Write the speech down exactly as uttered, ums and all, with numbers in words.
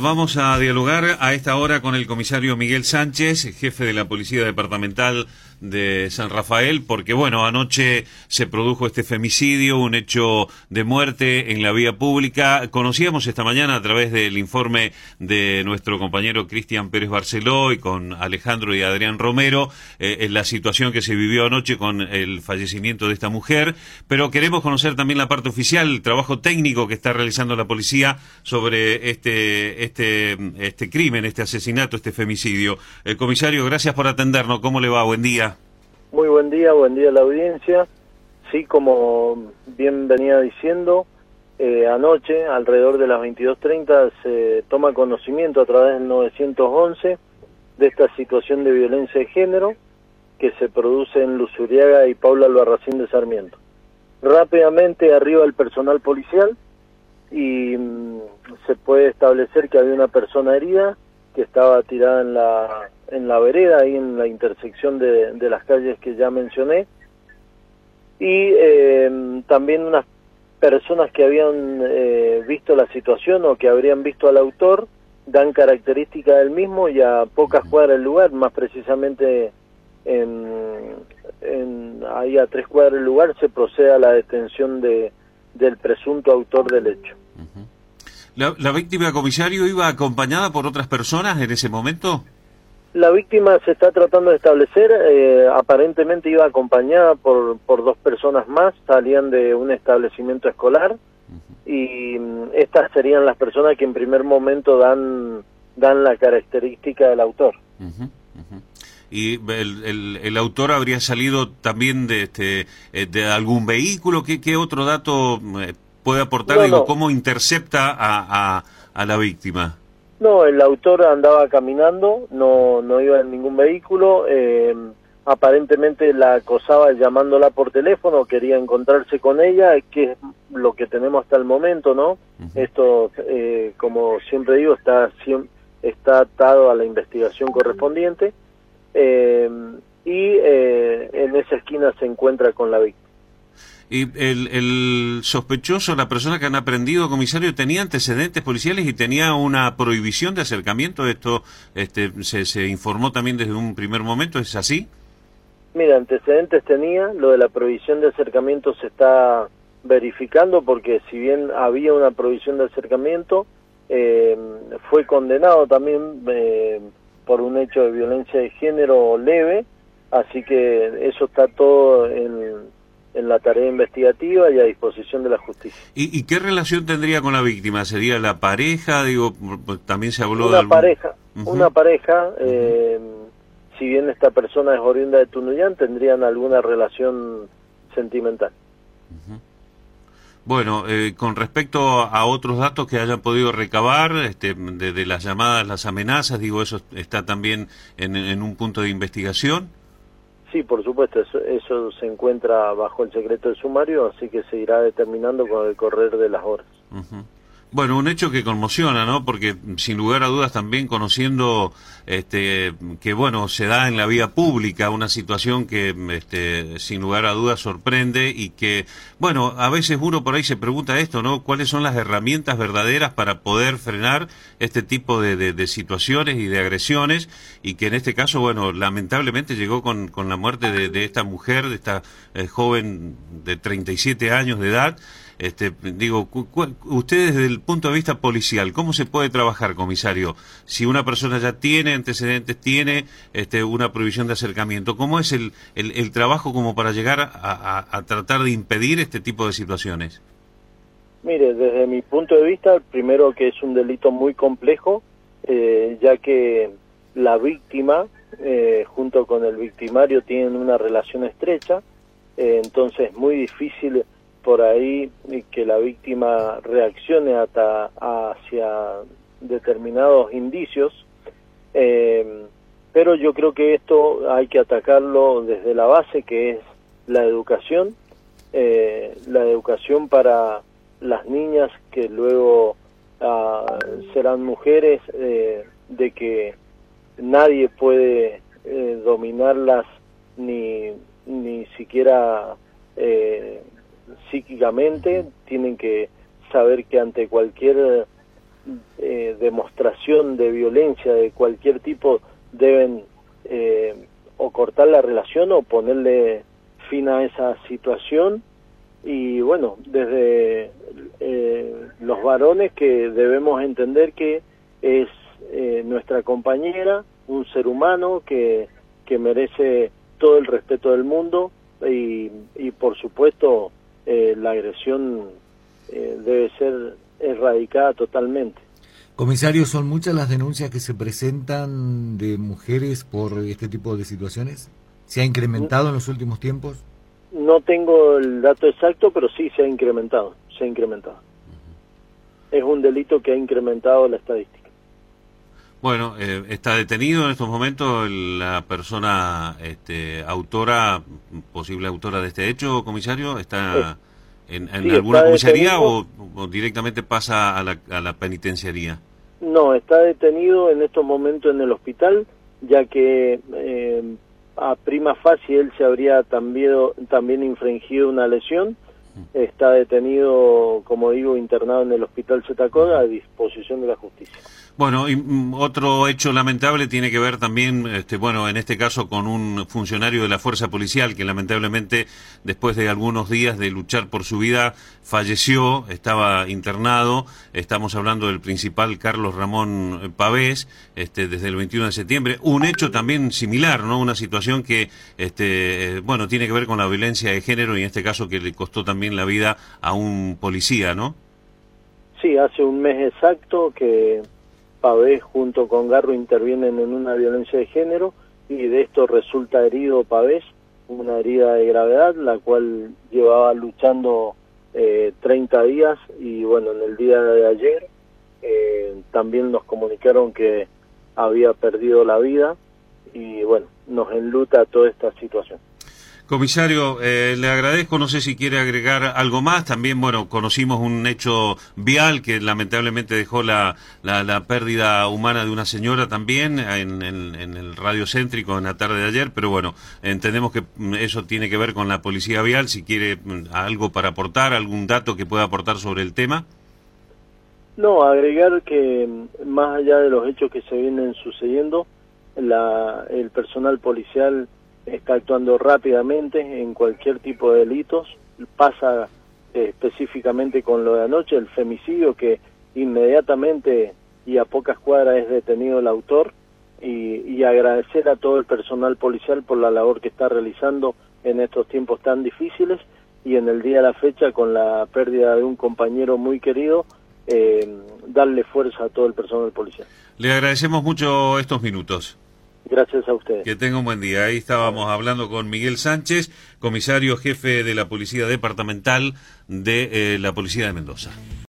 Vamos a dialogar a esta hora con el comisario Miguel Sánchez, jefe de la Policía Departamental de San Rafael, porque bueno, anoche se produjo este femicidio, un hecho de muerte en la vía pública. Conocíamos esta mañana a través del informe de nuestro compañero Cristian Pérez Barceló y con Alejandro y Adrián Romero, eh, en la situación que se vivió anoche con el fallecimiento de esta mujer, pero queremos conocer también la parte oficial, el trabajo técnico que está realizando la policía sobre este, este, este crimen, este asesinato, este femicidio. El comisario, gracias por atendernos. ¿Cómo le va? Buen día. Muy buen día, buen día a la audiencia. Sí, como bien venía diciendo, eh, anoche, alrededor de las veintidós treinta, se toma conocimiento a través del nueve once de esta situación de violencia de género que se produce en Luzuriaga y Paula Albarracín de Sarmiento. Rápidamente arriba el personal policial y mmm, se puede establecer que había una persona herida que estaba tirada en la en la vereda, ahí en la intersección de, de las calles que ya mencioné, y eh, también unas personas que habían eh, visto la situación o que habrían visto al autor dan características del mismo, y a pocas cuadras del lugar, más precisamente en, en ahí a tres cuadras del lugar, se procede a la detención de del presunto autor del hecho. Uh-huh. ¿La, la víctima, comisario, iba acompañada por otras personas en ese momento? La víctima se está tratando de establecer, eh, aparentemente iba acompañada por, por dos personas más, salían de un establecimiento escolar, uh-huh. y um, estas serían las personas que en primer momento dan, dan la característica del autor. Uh-huh. Uh-huh. ¿Y el, el, el autor habría salido también de, este, de algún vehículo? ¿Qué, qué otro dato puede aportar? No, Digo, no. ¿cómo intercepta a, a, a la víctima? No, el autor andaba caminando, no no iba en ningún vehículo, eh, aparentemente la acosaba llamándola por teléfono, quería encontrarse con ella, que es lo que tenemos hasta el momento, ¿no? Uh-huh. Esto, eh, como siempre digo, está, está atado a la investigación correspondiente, eh, y eh, en esa esquina se encuentra con la víctima. ¿Y el, el sospechoso, la persona que han aprendido, comisario, tenía antecedentes policiales y tenía una prohibición de acercamiento? ¿Esto este, se, se informó también desde un primer momento? ¿Es así? Mira, antecedentes tenía, lo de la prohibición de acercamiento se está verificando, porque si bien había una prohibición de acercamiento, eh, fue condenado también eh, por un hecho de violencia de género leve, así que eso está todo en... en la tarea investigativa y a disposición de la justicia. ¿Y, y qué relación tendría con la víctima? ¿Sería la pareja? Digo, también se habló una de algún... pareja, uh-huh. una pareja, uh-huh. eh, si bien esta persona es oriunda de Tunuyán, tendrían alguna relación sentimental. Uh-huh. Bueno, eh, con respecto a otros datos que hayan podido recabar, este, de, de las llamadas, las amenazas, digo, ¿eso está también en, en un punto de investigación? Sí, por supuesto, eso, eso se encuentra bajo el secreto de sumario, así que se irá determinando con el correr de las horas. Uh-huh. Bueno, un hecho que conmociona, ¿no? Porque sin lugar a dudas también conociendo este, que, bueno, se da en la vía pública una situación que este, sin lugar a dudas sorprende y que, bueno, a veces uno por ahí se pregunta esto, ¿no? ¿Cuáles son las herramientas verdaderas para poder frenar este tipo de, de, de situaciones y de agresiones? Y que en este caso, bueno, lamentablemente llegó con, con la muerte de, de esta mujer, de esta eh, joven de treinta y siete años de edad. Este, digo, usted desde el punto de vista policial, ¿cómo se puede trabajar, comisario? Si una persona ya tiene antecedentes, tiene este, una prohibición de acercamiento, ¿cómo es el, el, el trabajo como para llegar a, a, a tratar de impedir este tipo de situaciones? Mire, desde mi punto de vista, primero que es un delito muy complejo, eh, ya que la víctima, eh, junto con el victimario, tienen una relación estrecha, eh, entonces es muy difícil por ahí que la víctima reaccione hasta hacia determinados indicios, eh, pero yo creo que esto hay que atacarlo desde la base, que es la educación, eh, la educación para las niñas que luego uh, serán mujeres, eh, de que nadie puede eh, dominarlas ni, ni siquiera eh, psíquicamente, tienen que saber que ante cualquier eh, demostración de violencia de cualquier tipo deben eh, o cortar la relación o ponerle fin a esa situación. Y bueno, desde eh, los varones que debemos entender que es eh, nuestra compañera, un ser humano que, que merece todo el respeto del mundo y, y por supuesto eh, la agresión eh, debe ser erradicada totalmente. Comisario, ¿son muchas las denuncias que se presentan de mujeres por este tipo de situaciones? ¿Se ha incrementado en los últimos tiempos? No tengo el dato exacto, pero sí se ha incrementado, se ha incrementado. Es un delito que ha incrementado la estadística. Bueno, eh, está detenido en estos momentos la persona este, autora, posible autora de este hecho, comisario. ¿Está eh, en, en sí, alguna está comisaría o, o directamente pasa a la, a la penitenciaría? No, está detenido en estos momentos en el hospital, ya que eh, a prima facie él se habría también, también infringido una lesión. Está detenido, como digo, internado en el hospital Zetacod a disposición de la justicia. Bueno, y mm, otro hecho lamentable tiene que ver también, este, bueno, en este caso con un funcionario de la fuerza policial que lamentablemente después de algunos días de luchar por su vida falleció, estaba internado. Estamos hablando del principal Carlos Ramón Pavés, este, desde el veintiuno de septiembre. Un hecho también similar, ¿no? Una situación que, este, eh, bueno, tiene que ver con la violencia de género y en este caso que le costó también la vida a un policía, ¿no? Sí, hace un mes exacto que Pavés junto con Garro intervienen en una violencia de género y de esto resulta herido Pavés, una herida de gravedad, la cual llevaba luchando eh, treinta días y bueno, en el día de ayer eh, también nos comunicaron que había perdido la vida y bueno, nos enluta toda esta situación. Comisario, eh, le agradezco, no sé si quiere agregar algo más. También, bueno, conocimos un hecho vial que lamentablemente dejó la, la, la pérdida humana de una señora también en, en, en el radio céntrico en la tarde de ayer, pero bueno, entendemos que eso tiene que ver con la policía vial. Si quiere algo para aportar, algún dato que pueda aportar sobre el tema. No, agregar que más allá de los hechos que se vienen sucediendo, la, el personal policial está actuando rápidamente en cualquier tipo de delitos. Pasa eh, específicamente con lo de anoche, el femicidio, que inmediatamente y a pocas cuadras es detenido el autor, y, y agradecer a todo el personal policial por la labor que está realizando en estos tiempos tan difíciles y en el día de la fecha con la pérdida de un compañero muy querido, eh, darle fuerza a todo el personal policial. Le agradecemos mucho estos minutos. Gracias a ustedes. Que tenga un buen día. Ahí estábamos hablando con Miguel Sánchez, comisario jefe de la Policía Departamental de eh, la Policía de Mendoza.